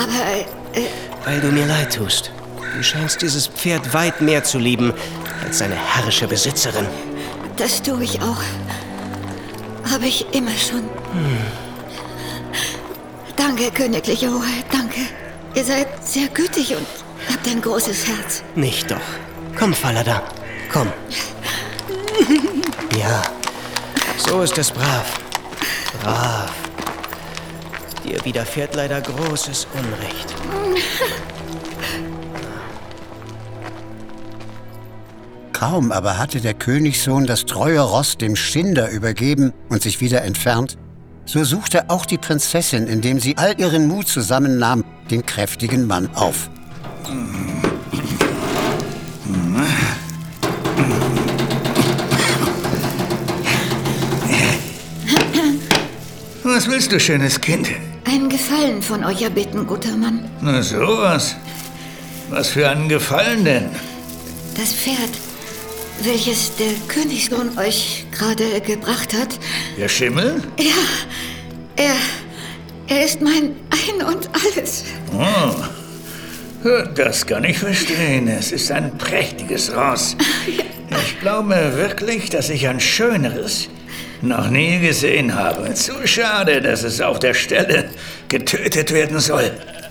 Aber, Weil du mir leid tust. Du scheinst dieses Pferd weit mehr zu lieben als seine herrische Besitzerin. das tue ich auch. Habe ich immer schon. Danke, königliche Hoheit, danke. Ihr seid sehr gütig und habt ein großes Herz. Nicht doch. Komm, Falada, komm. Ja, so ist es brav. Brav. Dir widerfährt leider großes Unrecht. Kaum aber hatte der Königssohn das treue Ross dem Schinder übergeben und sich wieder entfernt, so suchte auch die Prinzessin, indem sie all ihren Mut zusammennahm, den kräftigen Mann auf. Was willst du, schönes Kind? Ein Gefallen von euch erbitten, guter Mann. Na sowas. Was für einen Gefallen denn? Das Pferd, welches der Königssohn euch gerade gebracht hat. Der Schimmel? Ja, er ist mein Ein und Alles. Oh, das kann ich verstehen. Es ist ein prächtiges Ross. Ich glaube wirklich, dass ich ein schöneres noch nie gesehen habe. Zu schade, dass es auf der Stelle getötet werden soll.